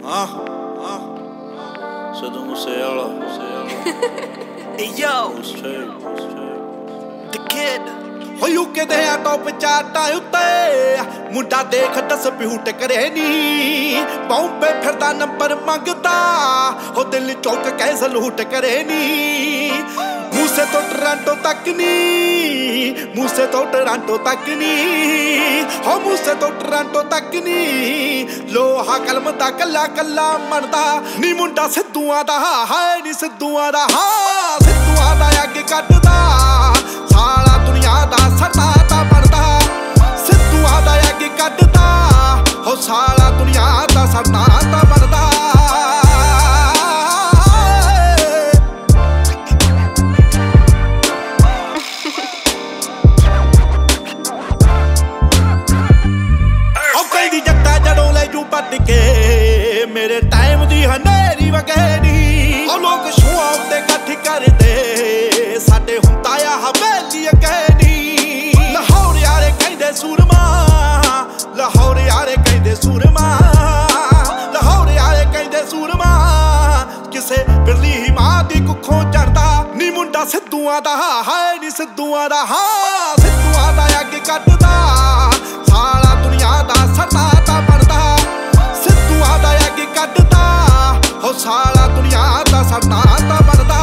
Sido Musella. Hey yo, the kid. ਹੋ UK ਦੇ ਆ ਟੌਪ ਚਾਰਟਾਂ ਉੱਤੇ ਮੁੰਡਾ ਦੇਖ ਡਿਸਪਿਊਟ ਕਰੇ ਨੀ ਬੰਬੇ ਫਿਰਦਾ ਨੰਬਰ ਮੰਗਦਾ ਹੋ ਦਿਲ ਚੌਕ ਕੇ ਸਲੂਟ ਕਰੇ ਨੀ ਮੂਸੇ ਤੋਂ ਟੋਰਾਂਟੋ ਤੱਕ ਨੀ ਮੂਸੇ ਤੋਂ ਟੋਰਾਂਟੋ ਤੱਕ ਨੀ ਹੋ ਮੂਸੇ ਤੋਂ ਟੋਰਾਂਟੋ ਤੱਕ ਨੀ ਲੋਹਾ ਕਲਮ ਦਾ ਕੱਲਾ ਕੱਲਾ ਮਣਦਾ ਨੀ ਮੁੰਡਾ ਸਿੱਧੂਆਂ ਦਾ ਹਾਏ ਨੀ ਸਿੱਧੂਆਂ ਦਾ ਹਾਂ ਸਿੱਧੂਆਂ ਦਾ ਅੱਗੇ ਕੱਢਦਾ ਸਾਲਾ ਦੁਨੀਆ ਦਾ ਸੱਤਾ ਤਾਂ ਬਣਦਾ ਸਿੱਧੂਆਂ ਦਾ ਅੱਗੇ ਕੱਢਦਾ ਹੋ ਸਾਲਾ ਦੁਨੀਆ ਦਾ ਸੱਤਾ ਤਾਂ ਬਣਦਾ ਉਹ ਕਹਿੰਦੀ ਜੱਟਾ ਜੜੋਂ ਲੈ ਜੂ ਪੱਟ ਕੇ ਮੇਰੇ ਟਾਈਮ ਦੀ ਹਨੇਰੀ ਵਗੈਰੀ ਉਹ ਲੋਕ ਸ਼ੋਆਂ ਉੱਤੇ ਇਕੱਠ ਕਰਦੇ ਸਾਡੇ ਹੁੰਦਾ ਆ ਹਵੇਲੀ ਅਕੈਨੀ ਲਾਹੌਰ ਯਾਰੇ ਕਹਿੰਦੇ ਸੂਰਮਾ ਲਾਹੌਰ ਯਾਰੇ ਕਹਿੰਦੇ ਸੂਰਮਾ ਲਾਹੌਰ ਯਾਰੇ ਕਹਿੰਦੇ ਸੂਰਮਾ ਕਿਸੇ ਬਿਰਲੀ ਮਾਂ ਦੀ ਕੁੱਖੋਂ ਚੜਦਾ ਨੀ ਮੁੰਡਾ ਸਿੱਧੂਆਂ ਦਾ ਹਾਏ ਨੀ ਸਿੱਧੂਆਂ ਦਾ ਹਾਂ ਸਿੱਧੂਆਂ ਦਾ ਅੱਗੇ ਕੱਢਦਾ ਸਾਲਾ ਦੁਨੀਆ ਦਾ ਸੱਤਾ ਤਾਂ ਬਣਦਾ ਸਿੱਧੂਆਂ ਦਾ ਅੱਗੇ ਕੱਢਦਾ ਹੋ ਸਾਲਾ ਦੁਨੀਆ ਦਾ ਸੱਤਾ ਤਾਂ ਬਣਦਾ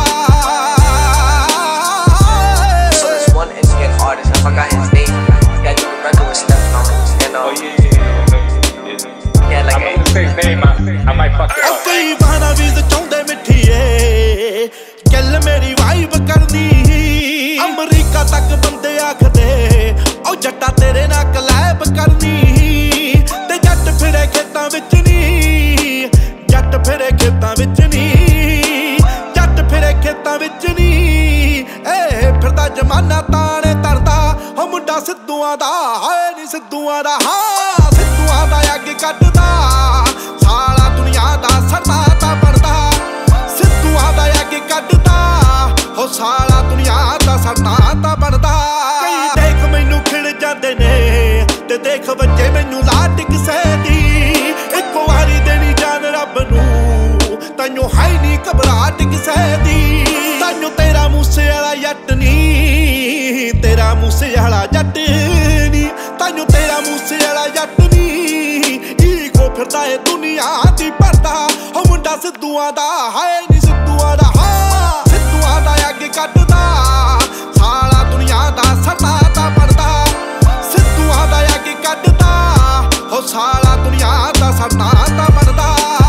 I forgot his name. Got you record with Steph Thomas. And oh yeah, like I'm gonna say his name. I might fuck it up. Okay, bana viz chaunde mithiye ਗੱਲ ਮੇਰੀ ਵਾਈਬ ਕਰਨੀ ਅਮਰੀਕਾ ਤੱਕ ਬੰਦੇ ਆਖਦੇ ਉਹ ਜੱਟਾ ਤੇਰੇ ਨਾਲ collab ਕਰਨੀ ਤੇ ਜੱਟ ਫਿਰੇ ਖੇਤਾਂ ਵਿੱਚ ਨਹੀਂ ਜੱਟ ਫਿਰੇ ਖੇਤਾਂ ਵਿੱਚ ਨਹੀਂ ਜੱਟ ਫਿਰੇ ਖੇਤਾਂ ਵਿੱਚ ਨਹੀਂ ਏ ਫਿਰਦਾ ਜਮਾਨਾ ਤਾਣੇ ਤਰਦਾ ਹੋ ਮੁੰਡਾ ਸਿੱਧੂਆਂ ਦਾ ਹਾਏ ਨੀ ਸਿੱਧੂਆਂ ਦਾ ਹਾਂ ਸਿੱਧੂਆਂ ਦਾ ਅੱਗੇ ਕੱਢਦਾ ਸਾਲਾ ਦੁਨੀਆ ਦਾ ਸੱਤਾ ਤਾਂ ਬਣਦਾ ਸਿੱਧੂਆਂ ਦਾ ਅੱਗੇ ਕੱਢਦਾ ਹੋ ਸਾਲਾ ਦੁਨੀਆ ਦਾ ਸੱਤਾ ਤਾਂ ਬਣਦਾ ਕਈ ਦੇਖ ਮੈਨੂੰ ਖਿੜ ਜਾਂਦੇ ਨੇ ਤੇ ਦੇਖ ਬੱਚੇ ਮੈਨੂੰ ਲਾਟ ਕਿਸੇ ਦੀ ਇੱਕ ਵਾਰੀ ਦੇਣੀ ਜਾਨ ਰੱਬ ਨੂੰ ਤੈਨੂੰ ਹੈ ਨੀ ਘਬਰਾਹਟ ਕਿਸੇ ਦੀ ਤੈਨੂੰ ਤੇਰਾ ਮੂਸੇ ਵਾਲਾ ਜੱਟ ਨੀ ਤੇਰਾ ਮੂਸੇ ਵਾਲਾ ਜੱਟ ਨੀ ਤੈਨੂੰ ਤੇਰਾ ਮੂਸੇ ਵਾਲਾ ਜੱਟ ਨੀ ਈਗੋ ਫਿਰਦਾ ਏ ਦੁਨੀਆ ਦੀ ਭਰਦਾ ਹੋ ਮੁੰਡਾ ਸਿੱਧੂਆਂ ਦਾ ਹਾਏ ਨੀ ਸਿੱਧੂਆਂ ਦਾ ਹਾਂ ਸਿੱਧੂਆਂ ਦਾ ਅੱਗੇ ਕੱਢਦਾ ਸਾਲਾ ਦੁਨੀਆ ਦਾ ਸੱਤਾ ਤਾਂ ਬਣਦਾ ਸਿੱਧੂਆਂ ਦਾ ਅੱਗੇ ਕੱਢਦਾ ਹੋ ਸਾਲਾ ਦੁਨੀਆ ਦਾ ਸੱਤਾ ਤਾਂ ਬਣਦਾ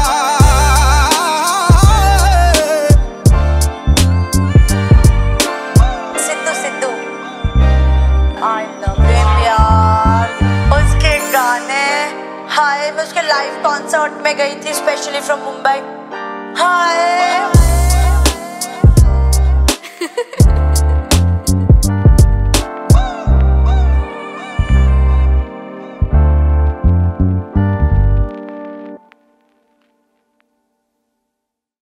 हाय मैं उसके लाइव कॉन्सर्ट में गई थी स्पेशली फ्रॉम मुंबई हाय